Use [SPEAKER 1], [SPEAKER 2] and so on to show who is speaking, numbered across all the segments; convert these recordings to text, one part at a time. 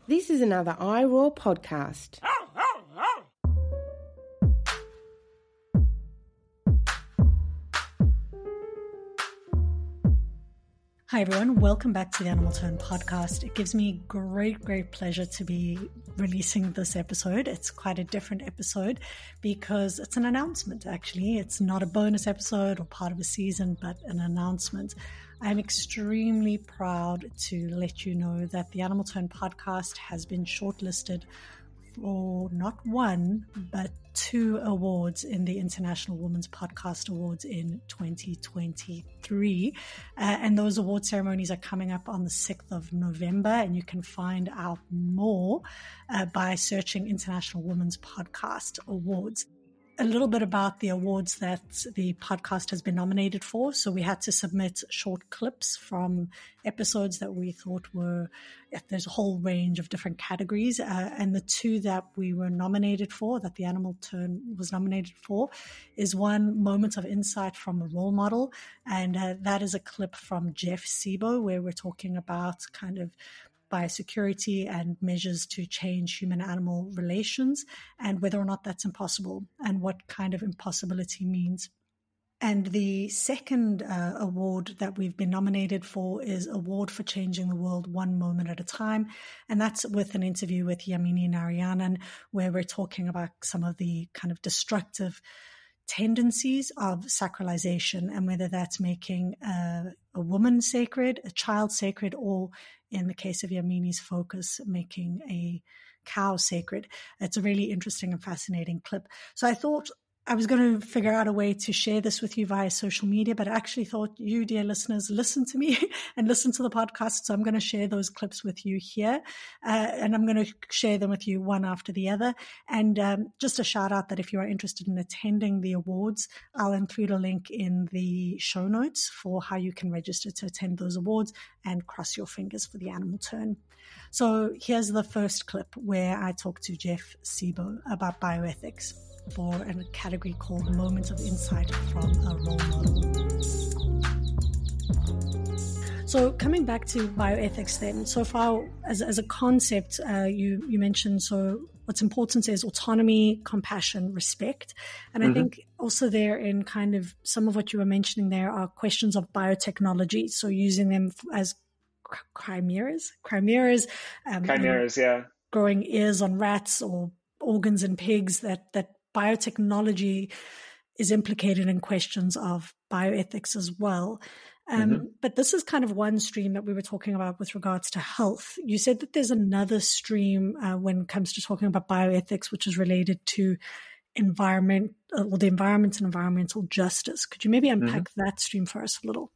[SPEAKER 1] This is another iRaw podcast.
[SPEAKER 2] Hi everyone, welcome back to the Animal Tone podcast. It gives me great pleasure to be releasing this episode. It's quite a different episode because it's an announcement actually. It's not a bonus episode or part of a season, but an announcement. I'm extremely proud to let you know that the Animal Tone podcast has been shortlisted for not one, but 2 awards in the International Women's Podcast Awards in 2023. And those award ceremonies are coming up on the 6th of November, and you can find out more by searching International Women's Podcast Awards. A little bit about the awards that the podcast has been nominated for. So we had to submit short clips from episodes that we thought were, there's a whole range of different categories. And the 2 that we were nominated for, that the Animal Tone was nominated for, is one, Moment of Insight from a Role Model. And that is a clip from Jeff Sebo, where we're talking about kind of biosecurity and measures to change human-animal relations and whether or not that's impossible and what kind of impossibility means. And the second award that we've been nominated for is Award for Changing the World One Moment at a Time. And that's with an interview with Yamini Narayanan, where we're talking about some of the kind of destructive tendencies of sacralization and whether that's making a woman sacred, a child sacred, or in the case of Yamini's focus, making a cow sacred. It's a really interesting and fascinating clip. So I thought I was going to figure out a way to share this with you via social media, but I actually thought you, dear listeners, listen to me and listen to the podcast. So I'm going to share those clips with you here, and I'm going to share them with you one after the other. And just a shout out that if you are interested in attending the awards, I'll include a link in the show notes for how you can register to attend those awards and cross your fingers for the Animal Turn. So here's the first clip where I talk to Jeff Sebo about bioethics for a category called Moment of Insight from a Role Model. So coming back to bioethics then, so far as a concept, you mentioned, so what's important is autonomy, compassion, respect. And I think also there in kind of some of what you were mentioning there are questions of biotechnology. So using them as chimeras,
[SPEAKER 3] yeah.
[SPEAKER 2] Growing ears on rats or organs in pigs, that biotechnology is implicated in questions of bioethics as well. But this is kind of one stream that we were talking about with regards to health. You said that there's another stream when it comes to talking about bioethics, which is related to the environment and environmental justice. Could you maybe unpack that stream for us a little?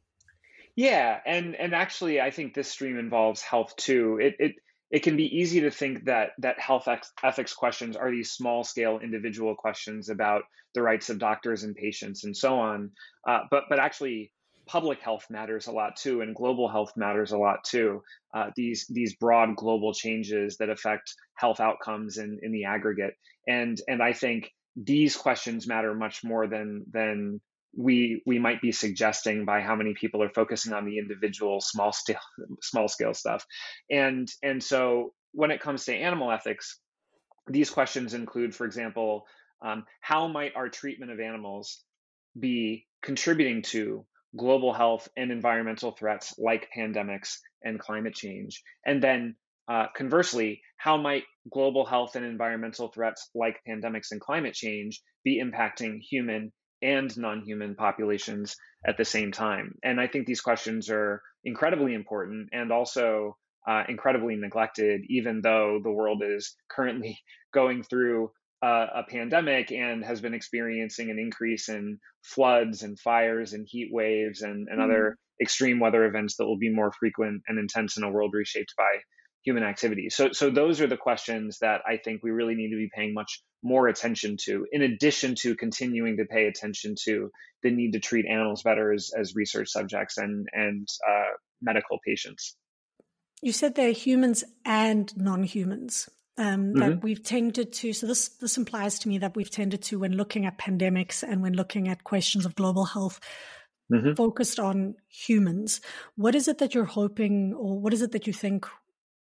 [SPEAKER 3] Yeah, and actually, I think this stream involves health too. It can be easy to think that health ethics questions are these small-scale individual questions about the rights of doctors and patients and so on. But actually, public health matters a lot too, and global health matters a lot too. These broad global changes that affect health outcomes in the aggregate, and I think these questions matter much more than we might be suggesting by how many people are focusing on the individual small scale stuff. And so when it comes to animal ethics, these questions include, for example, how might our treatment of animals be contributing to global health and environmental threats like pandemics and climate change? And then conversely, how might global health and environmental threats like pandemics and climate change be impacting human and non-human populations at the same time? And I think these questions are incredibly important and also incredibly neglected, even though the world is currently going through a pandemic and has been experiencing an increase in floods and fires and heat waves and other extreme weather events that will be more frequent and intense in a world reshaped by human activity. So those are the questions that I think we really need to be paying much more attention to, in addition to continuing to pay attention to the need to treat animals better as research subjects and medical patients.
[SPEAKER 2] You said they're humans and non-humans. That we've tended to, so this implies to me that we've tended to, when looking at pandemics and when looking at questions of global health, focused on humans. What is it that you're hoping, or what is it that you think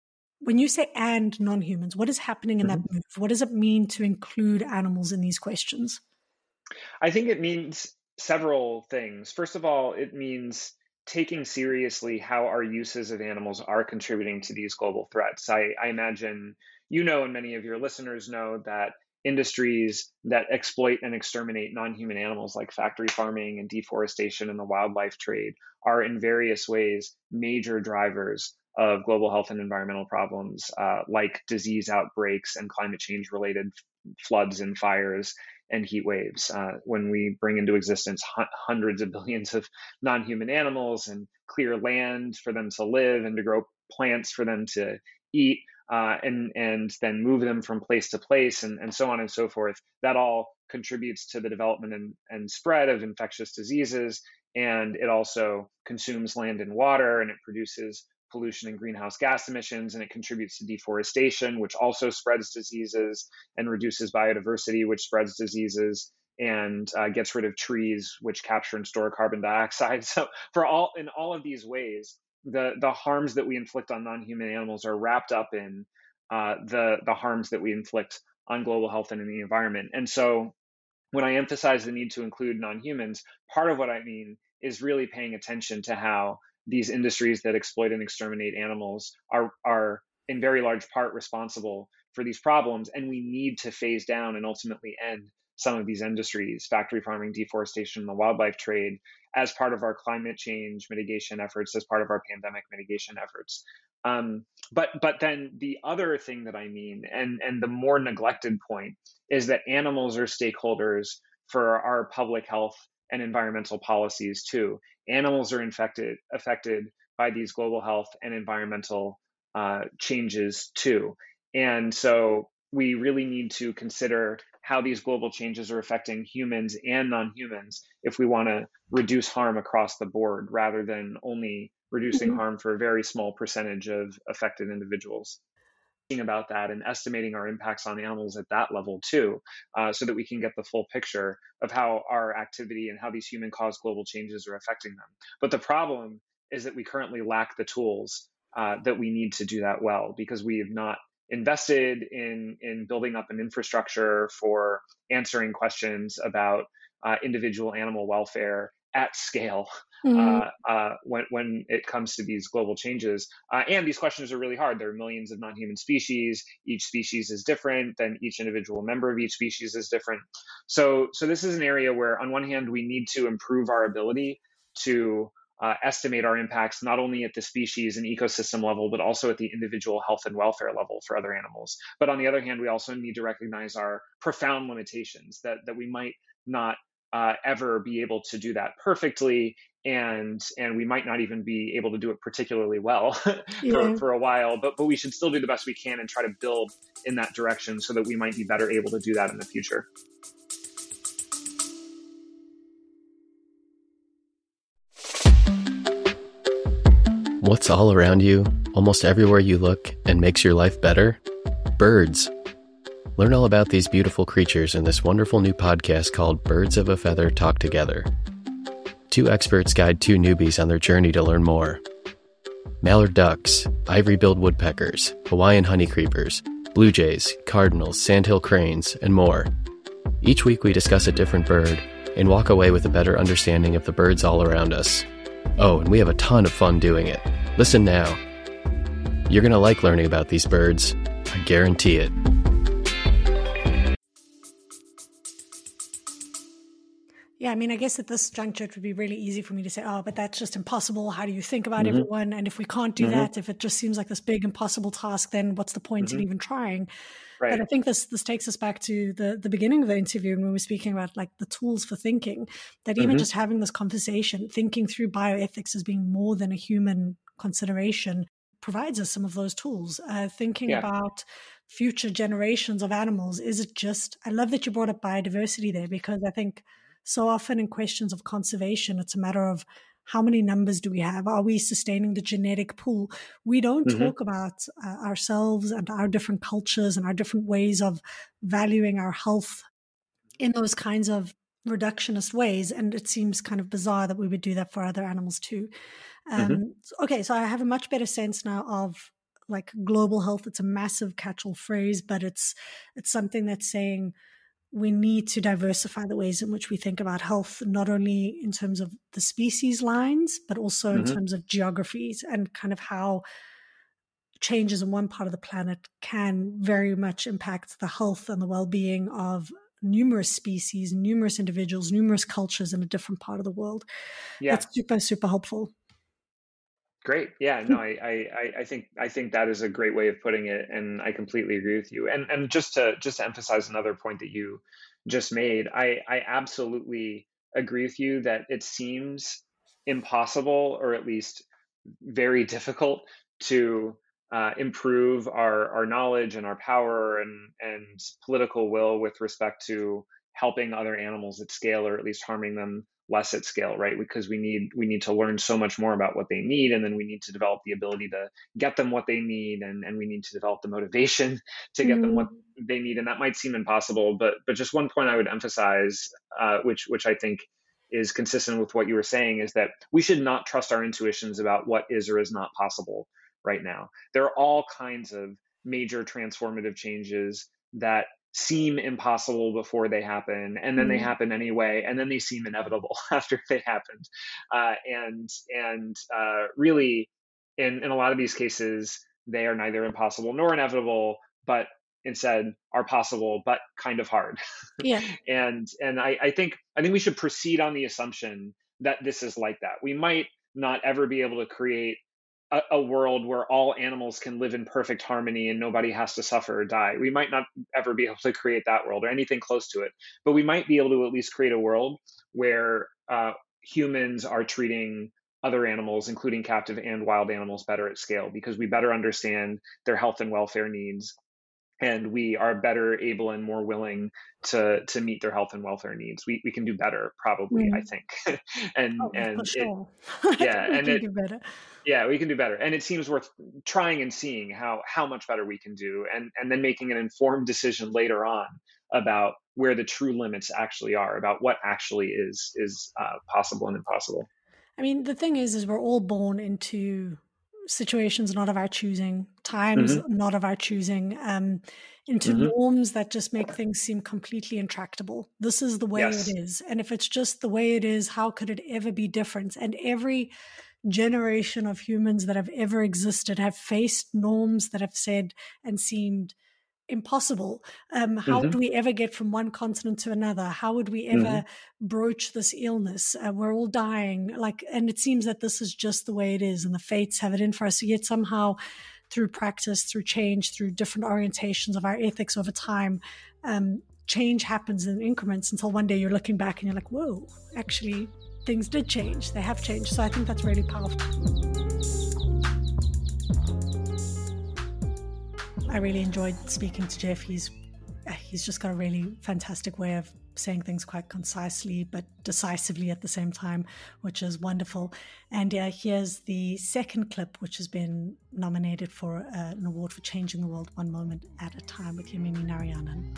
[SPEAKER 2] when you say and non-humans, what is happening in that move? What does it mean to include animals in these questions?
[SPEAKER 3] I think it means several things. First of all, it means taking seriously how our uses of animals are contributing to these global threats. I imagine you know, and many of your listeners know, that industries that exploit and exterminate non-human animals like factory farming and deforestation and the wildlife trade are in various ways major drivers of global health and environmental problems, like disease outbreaks and climate change related floods and fires and heat waves. When we bring into existence hundreds of billions of non-human animals and clear land for them to live and to grow plants for them to eat, and then move them from place to place, and so on and so forth, that all contributes to the development and spread of infectious diseases. And it also consumes land and water, and it produces pollution and greenhouse gas emissions, and it contributes to deforestation, which also spreads diseases and reduces biodiversity, which spreads diseases, and gets rid of trees, which capture and store carbon dioxide. So in all of these ways, the harms that we inflict on non-human animals are wrapped up in the harms that we inflict on global health and in the environment. And so when I emphasize the need to include non-humans, part of what I mean is really paying attention to how these industries that exploit and exterminate animals are in very large part responsible for these problems. And we need to phase down and ultimately end some of these industries, factory farming, deforestation, the wildlife trade, as part of our climate change mitigation efforts, as part of our pandemic mitigation efforts. But then the other thing that I mean, and the more neglected point, is that animals are stakeholders for our public health and environmental policies too. Animals are affected by these global health and environmental changes too. And so we really need to consider how these global changes are affecting humans and non-humans if we want to reduce harm across the board, rather than only reducing harm for a very small percentage of affected individuals. Thinking about that and estimating our impacts on animals at that level too, so that we can get the full picture of how our activity and how these human-caused global changes are affecting them. But the problem is that we currently lack the tools that we need to do that well, because we have not invested in building up an infrastructure for answering questions about individual animal welfare at scale when it comes to these global changes. And these questions are really hard. There are millions of non-human species. Each species is different. Then each individual member of each species is different. So this is an area where, on one hand, we need to improve our ability to estimate our impacts, not only at the species and ecosystem level, but also at the individual health and welfare level for other animals. But on the other hand, we also need to recognize our profound limitations, that we might not ever be able to do that perfectly, and we might not even be able to do it particularly well for a while, but we should still do the best we can and try to build in that direction so that we might be better able to do that in the future.
[SPEAKER 4] What's all around you, almost everywhere you look, and makes your life better? Birds. Learn all about these beautiful creatures in this wonderful new podcast called Birds of a Feather Talk Together. Two experts guide two newbies on their journey to learn more. Mallard ducks, ivory-billed woodpeckers, Hawaiian honeycreepers, blue jays, cardinals, sandhill cranes, and more. Each week we discuss a different bird and walk away with a better understanding of the birds all around us. Oh, and we have a ton of fun doing it. Listen now. You're going to like learning about these birds. I guarantee it.
[SPEAKER 2] Yeah, I mean, I guess at this juncture, it would be really easy for me to say, oh, but that's just impossible. How do you think about everyone? And if we can't do that, if it just seems like this big impossible task, then what's the point in even trying?
[SPEAKER 3] Right.
[SPEAKER 2] But I think this takes us back to the beginning of the interview when we were speaking about like the tools for thinking, that even just having this conversation, thinking through bioethics as being more than a human consideration, provides us some of those tools. Thinking about future generations of animals, is it just, I love that you brought up biodiversity there, because I think so often in questions of conservation, it's a matter of how many numbers do we have? Are we sustaining the genetic pool? We don't talk about ourselves and our different cultures and our different ways of valuing our health in those kinds of reductionist ways. And it seems kind of bizarre that we would do that for other animals too. Okay, so I have a much better sense now of like global health. It's a massive catch-all phrase, but it's something that's saying we need to diversify the ways in which we think about health, not only in terms of the species lines, but also in terms of geographies and kind of how changes in one part of the planet can very much impact the health and the well-being of numerous species, numerous individuals, numerous cultures in a different part of the world.
[SPEAKER 3] Yeah.
[SPEAKER 2] That's super, super helpful.
[SPEAKER 3] Great. Yeah, no, I think that is a great way of putting it, and I completely agree with you. And just to emphasize another point that you just made, I absolutely agree with you that it seems impossible, or at least very difficult, to improve our knowledge and our power and political will with respect to helping other animals at scale, or at least harming them less at scale, right? Because we need to learn so much more about what they need, and then we need to develop the ability to get them what they need, and we need to develop the motivation to get them what they need. And that might seem impossible, but just one point I would emphasize, which I think is consistent with what you were saying, is that we should not trust our intuitions about what is or is not possible right now. There are all kinds of major transformative changes that seem impossible before they happen, and then they happen anyway, and then they seem inevitable after they happened. Really, in a lot of these cases, they are neither impossible nor inevitable, but instead are possible, but kind of hard.
[SPEAKER 2] Yeah.
[SPEAKER 3] and I think we should proceed on the assumption that this is like that. We might not ever be able to create a world where all animals can live in perfect harmony and nobody has to suffer or die. We might not ever be able to create that world or anything close to it, but we might be able to at least create a world where humans are treating other animals, including captive and wild animals, better at scale, because we better understand their health and welfare needs, and we are better able and more willing to meet their health and welfare needs. We can do better, probably, I think.
[SPEAKER 2] For sure.
[SPEAKER 3] Yeah,
[SPEAKER 2] we can do better.
[SPEAKER 3] Yeah, we can do better. And it seems worth trying and seeing how much better we can do, and then making an informed decision later on about where the true limits actually are, about what actually is possible and impossible.
[SPEAKER 2] I mean, the thing is we're all born into situations not of our choosing, times not of our choosing, into norms that just make things seem completely intractable. This is the way it is. And if it's just the way it is, how could it ever be different? And every generation of humans that have ever existed have faced norms that have said and seemed impossible. How would we ever get from one continent to another? How would we ever broach this illness? We're all dying. And it seems that this is just the way it is, and the fates have it in for us. So yet somehow, through practice, through change, through different orientations of our ethics over time, change happens in increments until one day you're looking back and you're like, whoa, actually, things did change. They have changed. So I think that's really powerful. I really enjoyed speaking to Jeff. He's just got a really fantastic way of saying things quite concisely but decisively at the same time, which is wonderful. And here's the second clip, which has been nominated for an award for changing the world one moment at a time, with Yamini Narayanan.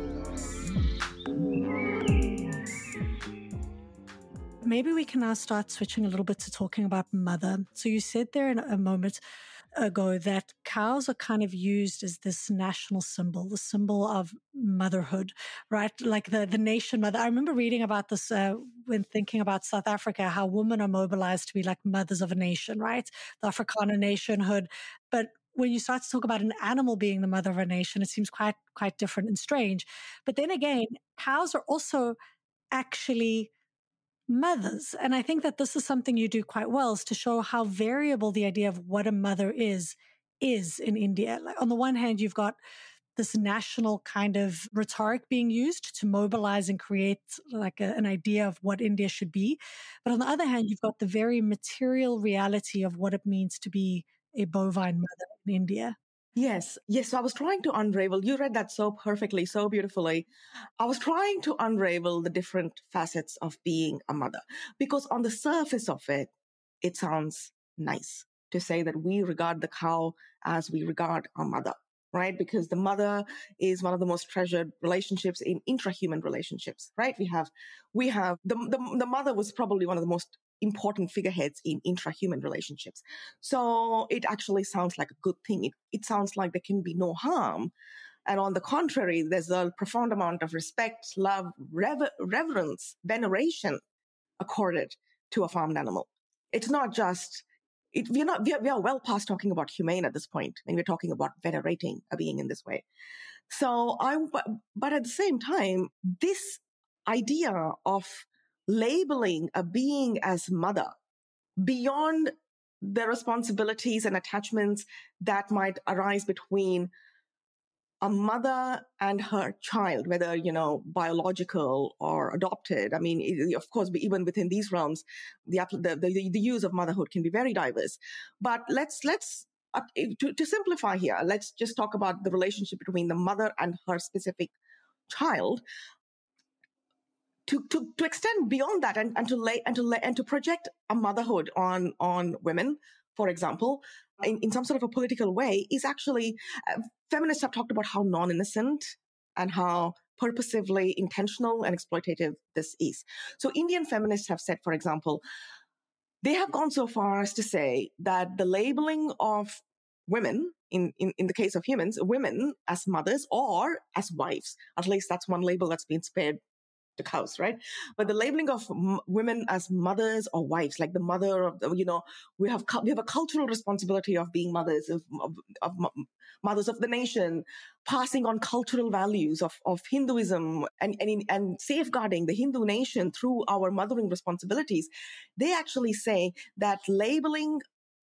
[SPEAKER 2] Maybe we can now start switching a little bit to talking about mother. So you said there in a moment ago that cows are kind of used as this national symbol, the symbol of motherhood, right? Like the nation mother. I remember reading about this when thinking about South Africa, how women are mobilized to be like mothers of a nation, right? The Afrikaner nationhood. But when you start to talk about an animal being the mother of a nation, it seems quite different and strange. But then again, cows are also actually mothers. And I think that this is something you do quite well, is to show how variable the idea of what a mother is in India. Like, on the one hand, you've got this national kind of rhetoric being used to mobilize and create like an idea of what India should be. But on the other hand, you've got the very material reality of what it means to be a bovine mother in India.
[SPEAKER 5] Yes. So I was trying to unravel. You read that so perfectly, so beautifully. I was trying to unravel the different facets of being a mother, because on the surface of it, it sounds nice to say that we regard the cow as we regard our mother, right? Because the mother is one of the most treasured relationships in intrahuman relationships, right? We have the mother was probably one of the most important figureheads in intra-human relationships. So it actually sounds like a good thing. It sounds like there can be no harm. And on the contrary, there's a profound amount of respect, love, reverence, veneration accorded to a farmed animal. It's not just, we are well past talking about humane at this point, and we're talking about venerating a being in this way. So but at the same time, this idea of labeling a being as mother beyond the responsibilities and attachments that might arise between a mother and her child, whether, biological or adopted. I mean, of course, even within these realms, the use of motherhood can be very diverse. But let's to simplify here, let's just talk about the relationship between the mother and her specific child. To extend beyond that and to project a motherhood on women, for example, in some sort of a political way, is actually, feminists have talked about how non-innocent and how purposively intentional and exploitative this is. So Indian feminists have said, for example, they have gone so far as to say that the labeling of women, in the case of humans, women as mothers or as wives, at least that's one label that's been spared to cows, right? But the labeling of women as mothers or wives, like the mother of, we have a cultural responsibility of being mothers of mothers of the nation, passing on cultural values of Hinduism and safeguarding the Hindu nation through our mothering responsibilities. They actually say that labeling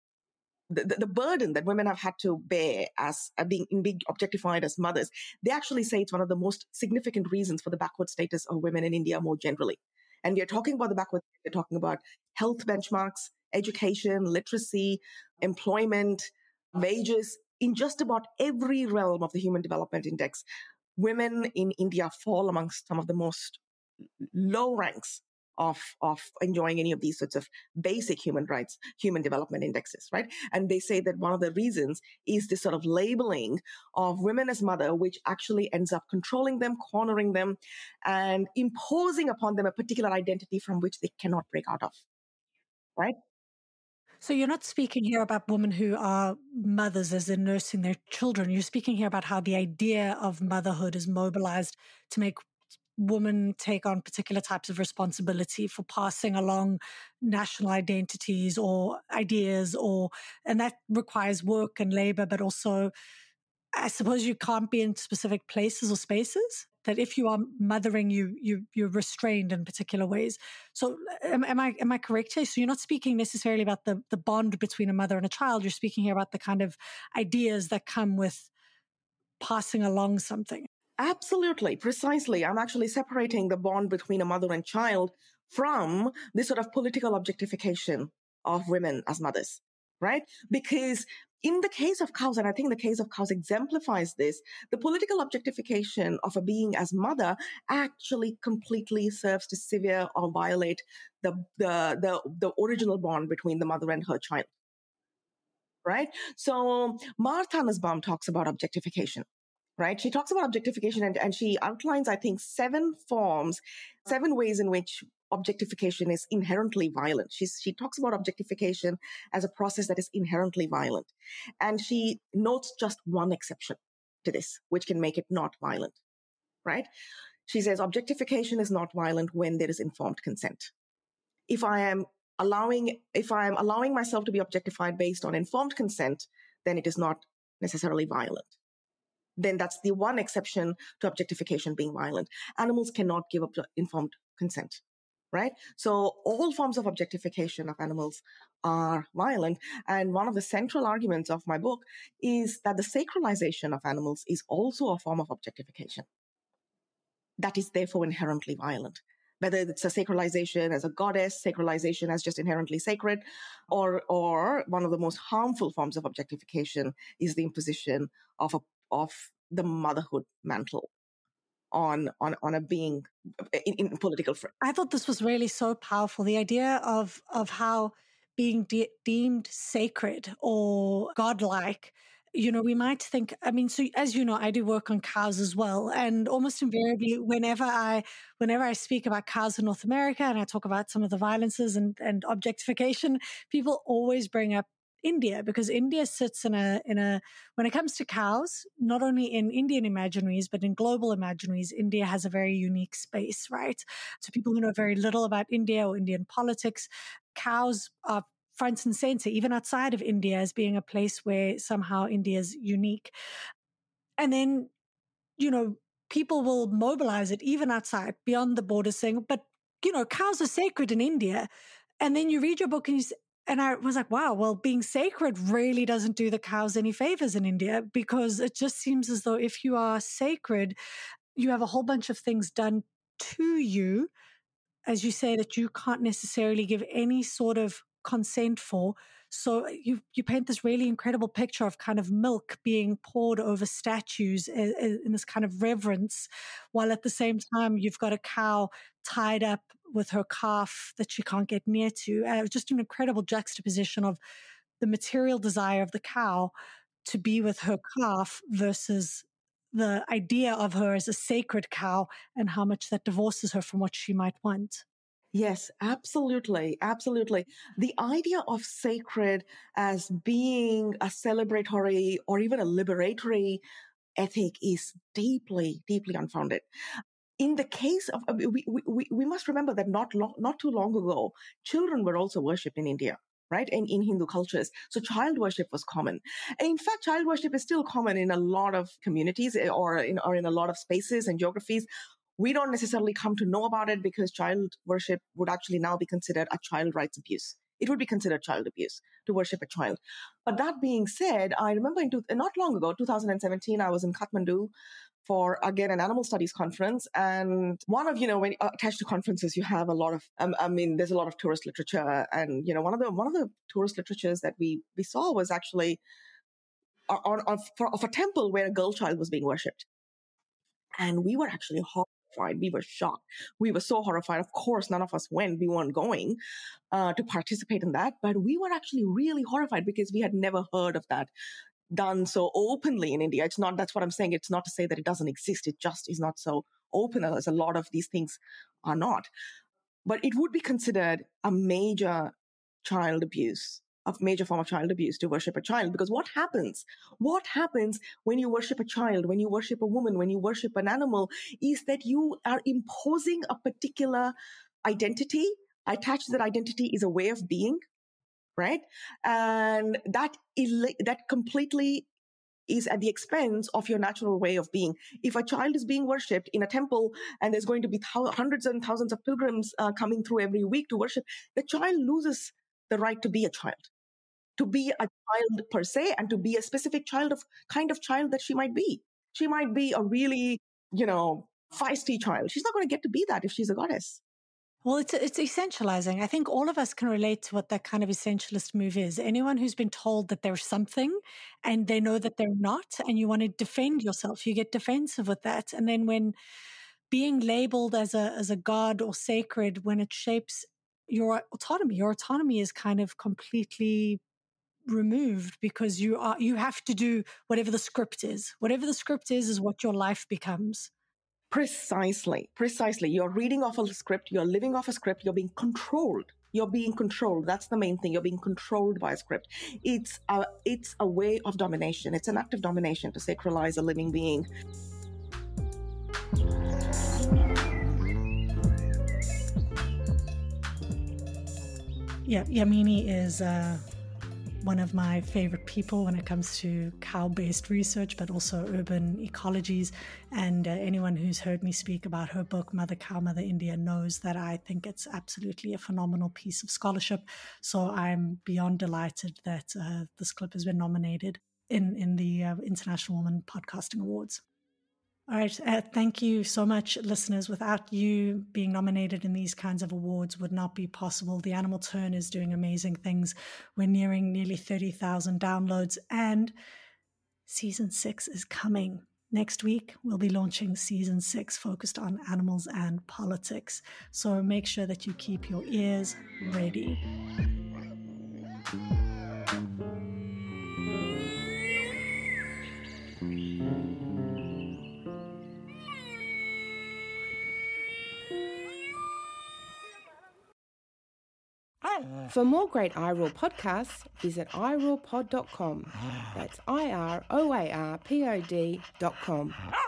[SPEAKER 5] the burden that women have had to bear as being objectified as mothers, they actually say it's one of the most significant reasons for the backward status of women in India more generally. And we are talking about the backward, we're talking about health benchmarks, education, literacy, employment, wages. In just about every realm of the Human Development Index, women in India fall amongst some of the most low ranks of enjoying any of these sorts of basic human rights, human development indexes, right? And they say that one of the reasons is this sort of labeling of women as mother, which actually ends up controlling them, cornering them, and imposing upon them a particular identity from which they cannot break out of, right?
[SPEAKER 2] So you're not speaking here about women who are mothers as in nursing their children. You're speaking here about how the idea of motherhood is mobilized to make women take on particular types of responsibility for passing along national identities or ideas, and that requires work and labor, but also, I suppose, you can't be in specific places or spaces. That if you are mothering, you're restrained in particular ways. So am I correct here? So you're not speaking necessarily about the bond between a mother and a child. You're speaking here about the kind of ideas that come with passing along something.
[SPEAKER 5] Absolutely, precisely. I'm actually separating the bond between a mother and child from this sort of political objectification of women as mothers, right? Because in the case of cows, and I think the case of cows exemplifies this, the political objectification of a being as mother actually completely serves to sever or violate the original bond between the mother and her child, right? So Martha Nussbaum talks about objectification. Right? She talks about objectification and she outlines, I think, 7 ways in which objectification is inherently violent. She talks about objectification as a process that is inherently violent. And she notes just one exception to this, which can make it not violent, right? She says objectification is not violent when there is informed consent. If I am allowing myself to be objectified based on informed consent, then it is not necessarily violent. Then that's the one exception to objectification being violent. Animals cannot give up informed consent, right? So all forms of objectification of animals are violent. And one of the central arguments of my book is that the sacralization of animals is also a form of objectification that is therefore inherently violent. Whether it's a sacralization as a goddess, sacralization as just inherently sacred, or one of the most harmful forms of objectification is the imposition of the motherhood mantle on a being in political frame.
[SPEAKER 2] I thought this was really so powerful. The idea of how being deemed sacred or godlike we might think, so as you know, I do work on cows as well. And almost invariably, whenever I speak about cows in North America and I talk about some of the violences and objectification, people always bring up India, because India sits in a, when it comes to cows, not only in Indian imaginaries, but in global imaginaries, India has a very unique space, right? To people who know very little about India or Indian politics, cows are front and center, even outside of India, as being a place where somehow India is unique. And then, people will mobilize it even outside, beyond the border, saying, but, cows are sacred in India. And then you read your book and I was like, wow, well, being sacred really doesn't do the cows any favors in India, because it just seems as though if you are sacred, you have a whole bunch of things done to you, as you say, that you can't necessarily give any sort of consent for. So you paint this really incredible picture of kind of milk being poured over statues in this kind of reverence, while at the same time you've got a cow tied up with her calf that she can't get near to. Just an incredible juxtaposition of the material desire of the cow to be with her calf versus the idea of her as a sacred cow, and how much that divorces her from what she might want.
[SPEAKER 5] Yes, absolutely. Absolutely. The idea of sacred as being a celebratory or even a liberatory ethic is deeply, deeply unfounded. In the case of, we must remember that not too long ago, children were also worshipped in India, right? And in Hindu cultures. So child worship was common. And in fact, child worship is still common in a lot of communities or in a lot of spaces and geographies. We don't necessarily come to know about it because child worship would actually now be considered a child rights abuse. It would be considered child abuse to worship a child. But that being said, I remember not long ago, 2017, I was in Kathmandu for, again, an animal studies conference. And one of, when attached to conferences, you have a lot of, there's a lot of tourist literature. And, one of the tourist literatures that we saw was actually of a temple where a girl child was being worshipped. And we were actually horrified. We were shocked. We were so horrified. Of course, none of us went. We weren't going to participate in that. But we were actually really horrified because we had never heard of that done so openly in India. That's what I'm saying. It's not to say that it doesn't exist. It just is not so open as a lot of these things are not. But it would be considered a major child abuse, a major form of child abuse to worship a child. Because what happens when you worship a child, when you worship a woman, when you worship an animal, is that you are imposing a particular identity. Attached to that identity is a way of being, right? And that completely is at the expense of your natural way of being. If a child is being worshipped in a temple and there's going to be hundreds and thousands of pilgrims coming through every week to worship, the child loses the right to be a child, to be a child per se, and to be a specific kind of child that she might be. She might be a really, feisty child. She's not going to get to be that if she's a goddess.
[SPEAKER 2] Well, it's essentializing. I think all of us can relate to what that kind of essentialist move is. Anyone who's been told that they're something and they know that they're not, and you want to defend yourself, you get defensive with that. And then when being labeled as a god or sacred, when it shapes your autonomy is kind of completely removed, because you have to do whatever the script is. Whatever the script is what your life becomes.
[SPEAKER 5] Precisely. You're reading off a script. You're living off a script. You're being controlled. That's the main thing. You're being controlled by a script. It's a way of domination. It's an act of domination to sacralize a living being.
[SPEAKER 2] Yeah, Yamini is one of my favorite people when it comes to cow-based research, but also urban ecologies. And anyone who's heard me speak about her book, Mother Cow, Mother India, knows that I think it's absolutely a phenomenal piece of scholarship. So I'm beyond delighted that this clip has been nominated in the International Women Podcasting Awards. All right. Thank you so much, listeners. Without you being nominated in these kinds of awards would not be possible. The Animal Turn is doing amazing things. We're nearing nearly 30,000 downloads, and season 6 is coming. Next week, we'll be launching season 6 focused on animals and politics. So make sure that you keep your ears ready.
[SPEAKER 1] For more great iRoar podcasts, visit iroarpod.com. That's IROARPOD.com.